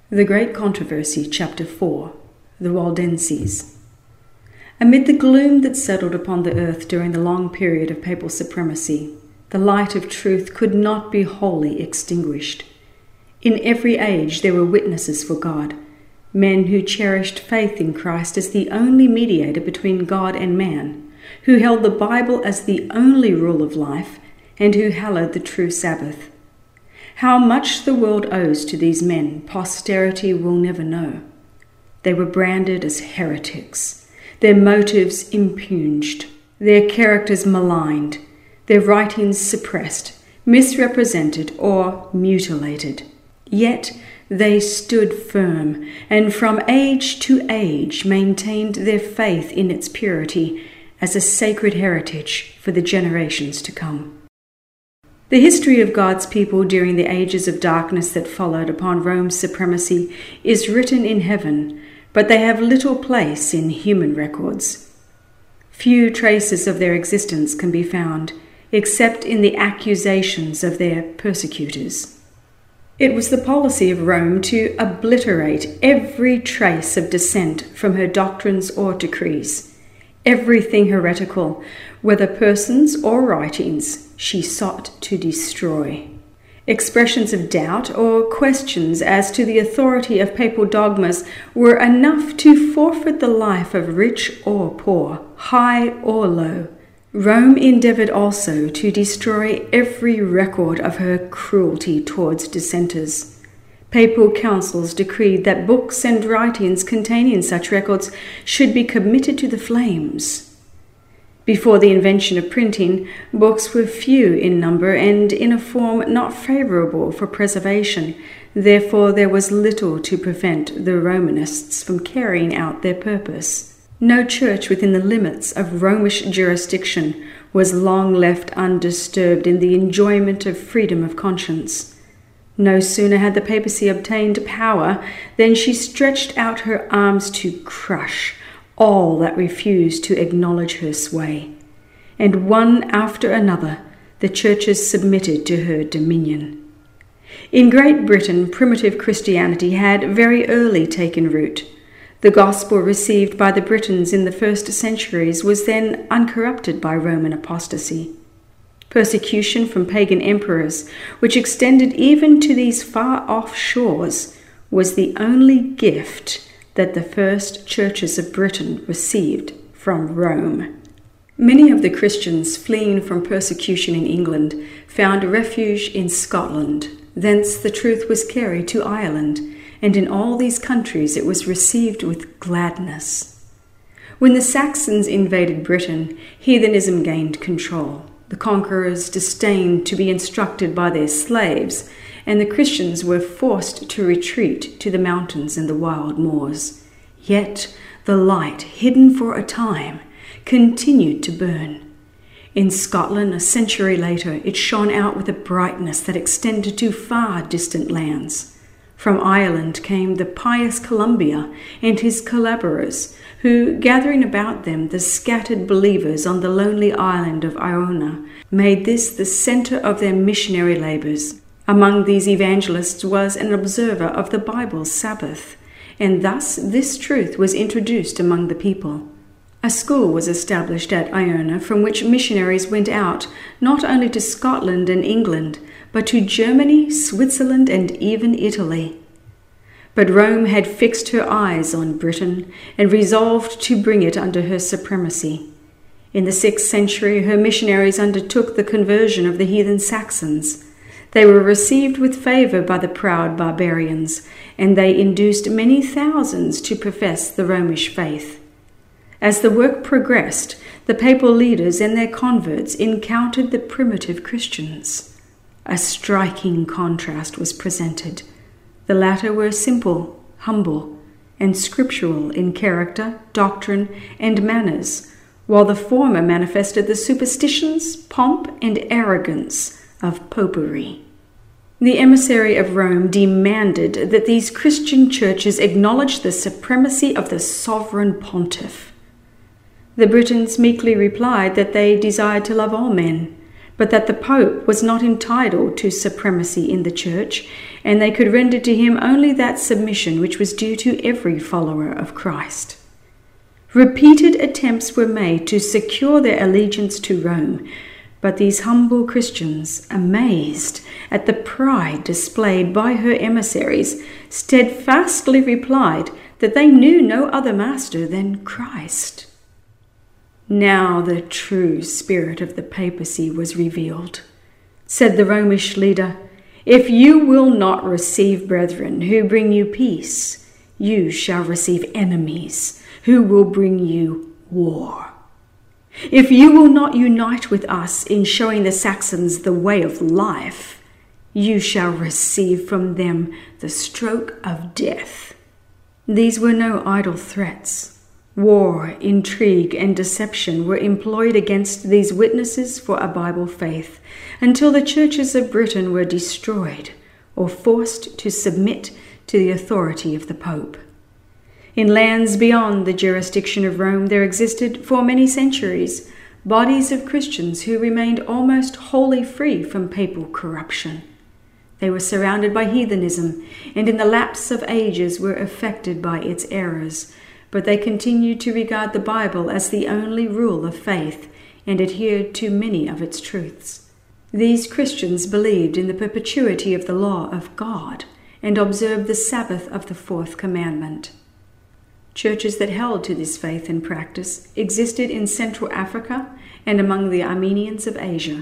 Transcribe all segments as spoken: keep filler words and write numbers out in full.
The Great Controversy, Chapter four, The Waldenses. Amid the gloom that settled upon the earth during the long period of papal supremacy, the light of truth could not be wholly extinguished. In every age there were witnesses for God, men who cherished faith in Christ as the only mediator between God and man, who held the Bible as the only rule of life, and who hallowed the true Sabbath. How much the world owes to these men, posterity will never know. They were branded as heretics, their motives impugned, their characters maligned, their writings suppressed, misrepresented, or mutilated. Yet they stood firm, and from age to age maintained their faith in its purity as a sacred heritage for the generations to come. The history of God's people during the ages of darkness that followed upon Rome's supremacy is written in heaven, but they have little place in human records. Few traces of their existence can be found, except in the accusations of their persecutors. It was the policy of Rome to obliterate every trace of dissent from her doctrines or decrees. Everything heretical, whether persons or writings, she sought to destroy. Expressions of doubt or questions as to the authority of papal dogmas were enough to forfeit the life of rich or poor, high or low. Rome endeavored also to destroy every record of her cruelty towards dissenters. Papal councils decreed that books and writings containing such records should be committed to the flames. Before the invention of printing, books were few in number and in a form not favorable for preservation. Therefore, there was little to prevent the Romanists from carrying out their purpose. No church within the limits of Romish jurisdiction was long left undisturbed in the enjoyment of freedom of conscience. No sooner had the papacy obtained power than she stretched out her arms to crush all that refused to acknowledge her sway, and one after another the churches submitted to her dominion. In Great Britain, primitive Christianity had very early taken root. The gospel received by the Britons in the first centuries was then uncorrupted by Roman apostasy. Persecution from pagan emperors, which extended even to these far-off shores, was the only gift that the first churches of Britain received from Rome. Many of the Christians fleeing from persecution in England found refuge in Scotland. Thence the truth was carried to Ireland, and in all these countries it was received with gladness. When the Saxons invaded Britain, heathenism gained control. The conquerors disdained to be instructed by their slaves, and the Christians were forced to retreat to the mountains and the wild moors. Yet the light, hidden for a time, continued to burn. In Scotland, a century later, it shone out with a brightness that extended to far distant lands. From Ireland came the pious Columba and his collaborators, who, gathering about them the scattered believers on the lonely island of Iona, made this the center of their missionary labors. Among these evangelists was an observer of the Bible's Sabbath, and thus this truth was introduced among the people. A school was established at Iona from which missionaries went out not only to Scotland and England, but to Germany, Switzerland, and even Italy. But Rome had fixed her eyes on Britain and resolved to bring it under her supremacy. In the sixth century, her missionaries undertook the conversion of the heathen Saxons. They were received with favor by the proud barbarians, and they induced many thousands to profess the Romish faith. As the work progressed, the papal leaders and their converts encountered the primitive Christians. A striking contrast was presented. The latter were simple, humble, and scriptural in character, doctrine, and manners, while the former manifested the superstitions, pomp, and arrogance of popery. The emissary of Rome demanded that these Christian churches acknowledge the supremacy of the sovereign pontiff. The Britons meekly replied that they desired to love all men, but that the Pope was not entitled to supremacy in the Church, and they could render to him only that submission which was due to every follower of Christ. Repeated attempts were made to secure their allegiance to Rome, but these humble Christians, amazed at the pride displayed by her emissaries, steadfastly replied that they knew no other master than Christ. Now the true spirit of the papacy was revealed. Said the Romish leader, "If you will not receive brethren who bring you peace, you shall receive enemies who will bring you war. If you will not unite with us in showing the Saxons the way of life, you shall receive from them the stroke of death." These were no idle threats. War, intrigue, and deception were employed against these witnesses for a Bible faith until the churches of Britain were destroyed or forced to submit to the authority of the Pope. In lands beyond the jurisdiction of Rome, there existed, for many centuries, bodies of Christians who remained almost wholly free from papal corruption. They were surrounded by heathenism, and in the lapse of ages were affected by its errors, but they continued to regard the Bible as the only rule of faith and adhered to many of its truths. These Christians believed in the perpetuity of the law of God and observed the Sabbath of the fourth commandment. Churches that held to this faith and practice existed in Central Africa and among the Armenians of Asia.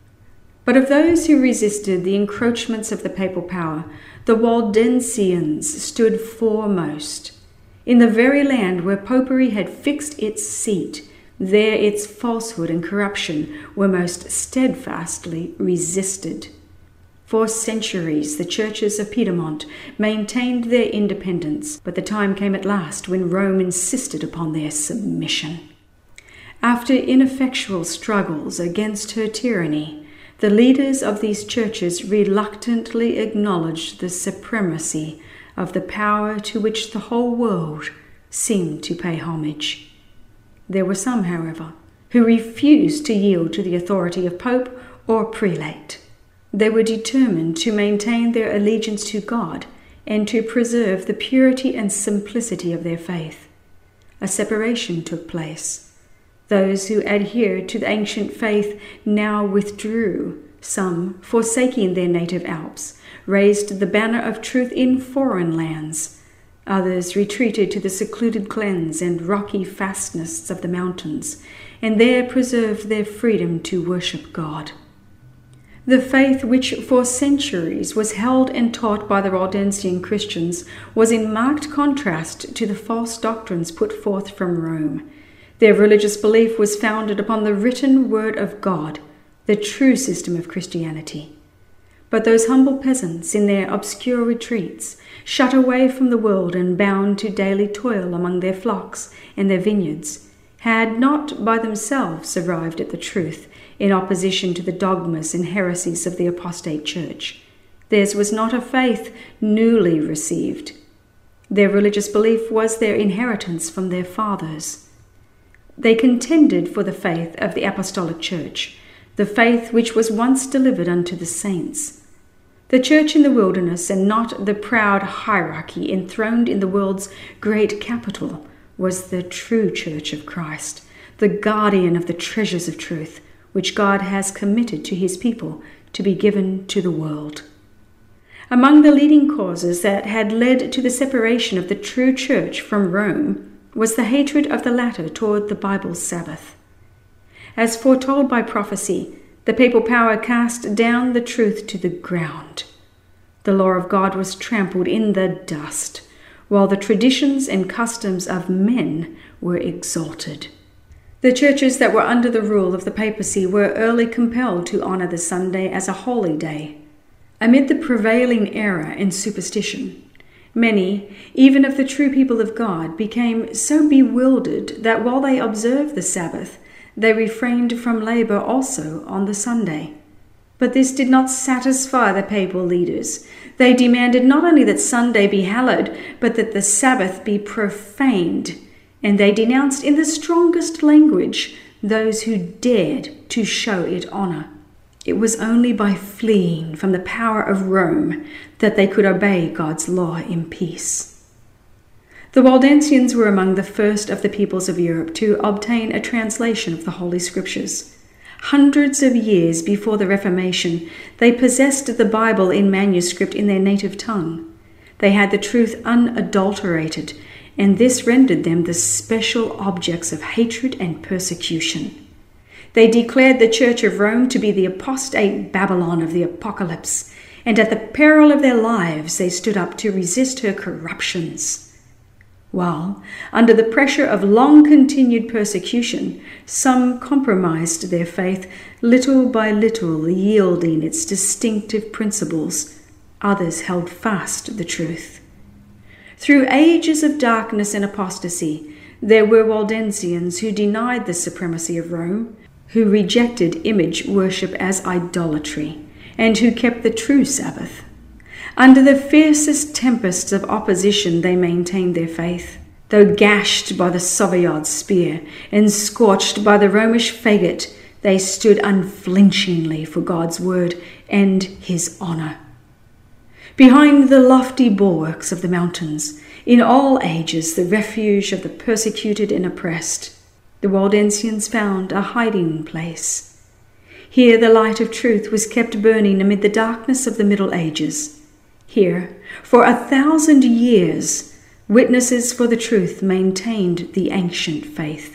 But of those who resisted the encroachments of the papal power, the Waldensians stood foremost. In the very land where popery had fixed its seat, there its falsehood and corruption were most steadfastly resisted. For centuries, the churches of Piedmont maintained their independence, but the time came at last when Rome insisted upon their submission. After ineffectual struggles against her tyranny, the leaders of these churches reluctantly acknowledged the supremacy of the power to which the whole world seemed to pay homage. There were some, however, who refused to yield to the authority of pope or prelate. They were determined to maintain their allegiance to God and to preserve the purity and simplicity of their faith. A separation took place. Those who adhered to the ancient faith now withdrew. Some, forsaking their native Alps, raised the banner of truth in foreign lands. Others retreated to the secluded glens and rocky fastnesses of the mountains, and there preserved their freedom to worship God. The faith which for centuries was held and taught by the Waldensian Christians was in marked contrast to the false doctrines put forth from Rome. Their religious belief was founded upon the written word of God, the true system of Christianity. But those humble peasants in their obscure retreats, shut away from the world and bound to daily toil among their flocks and their vineyards, had not by themselves arrived at the truth in opposition to the dogmas and heresies of the apostate church. Theirs was not a faith newly received. Their religious belief was their inheritance from their fathers. They contended for the faith of the apostolic church, the faith which was once delivered unto the saints. The church in the wilderness, and not the proud hierarchy enthroned in the world's great capital, was the true church of Christ, the guardian of the treasures of truth, which God has committed to his people to be given to the world. Among the leading causes that had led to the separation of the true church from Rome was the hatred of the latter toward the Bible's Sabbath. As foretold by prophecy, the papal power cast down the truth to the ground. The law of God was trampled in the dust, while the traditions and customs of men were exalted. The churches that were under the rule of the papacy were early compelled to honor the Sunday as a holy day. Amid the prevailing error and superstition, many, even of the true people of God, became so bewildered that while they observed the Sabbath, they refrained from labor also on the Sunday. But this did not satisfy the papal leaders. They demanded not only that Sunday be hallowed, but that the Sabbath be profaned, and they denounced in the strongest language those who dared to show it honor. It was only by fleeing from the power of Rome that they could obey God's law in peace. The Waldensians were among the first of the peoples of Europe to obtain a translation of the Holy Scriptures. Hundreds of years before the Reformation, they possessed the Bible in manuscript in their native tongue. They had the truth unadulterated, and this rendered them the special objects of hatred and persecution. They declared the Church of Rome to be the apostate Babylon of the Apocalypse, and at the peril of their lives they stood up to resist her corruptions. While, under the pressure of long-continued persecution, some compromised their faith, little by little yielding its distinctive principles, others held fast the truth. Through ages of darkness and apostasy, there were Waldensians who denied the supremacy of Rome, who rejected image worship as idolatry, and who kept the true Sabbath. Under the fiercest tempests of opposition they maintained their faith. Though gashed by the Savoyard spear and scorched by the Romish faggot, they stood unflinchingly for God's word and his honour. Behind the lofty bulwarks of the mountains, in all ages the refuge of the persecuted and oppressed, the Waldensians found a hiding place. Here the light of truth was kept burning amid the darkness of the Middle Ages. Here, for a thousand years, witnesses for the truth maintained the ancient faith.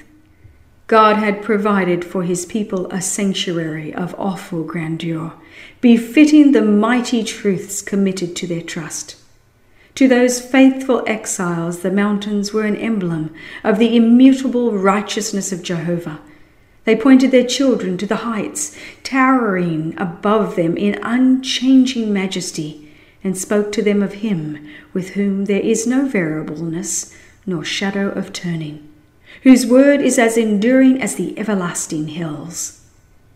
God had provided for his people a sanctuary of awful grandeur, befitting the mighty truths committed to their trust. To those faithful exiles, the mountains were an emblem of the immutable righteousness of Jehovah. They pointed their children to the heights, towering above them in unchanging majesty, and spoke to them of him with whom there is no variableness nor shadow of turning, whose word is as enduring as the everlasting hills.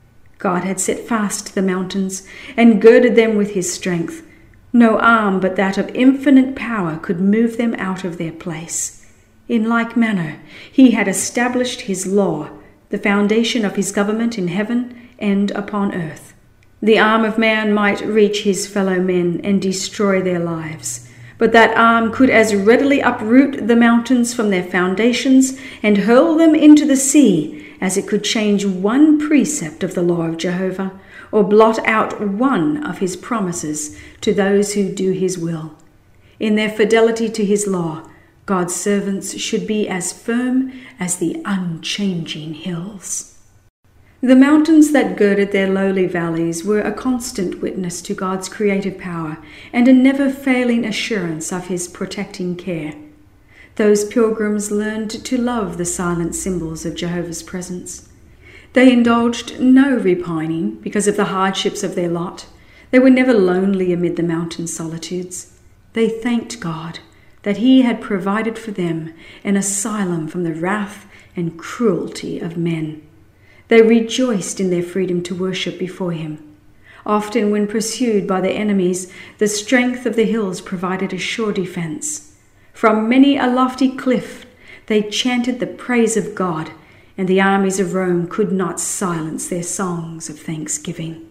God had set fast the mountains and girded them with his strength. No arm but that of infinite power could move them out of their place. In like manner, he had established his law, the foundation of his government in heaven and upon earth. The arm of man might reach his fellow men and destroy their lives, but that arm could as readily uproot the mountains from their foundations and hurl them into the sea as it could change one precept of the law of Jehovah or blot out one of his promises to those who do his will. In their fidelity to his law, God's servants should be as firm as the unchanging hills. The mountains that girded their lowly valleys were a constant witness to God's creative power and a never-failing assurance of his protecting care. Those pilgrims learned to love the silent symbols of Jehovah's presence. They indulged no repining because of the hardships of their lot. They were never lonely amid the mountain solitudes. They thanked God that he had provided for them an asylum from the wrath and cruelty of men. They rejoiced in their freedom to worship before him. Often when pursued by their enemies, the strength of the hills provided a sure defense. From many a lofty cliff they chanted the praise of God, and the armies of Rome could not silence their songs of thanksgiving.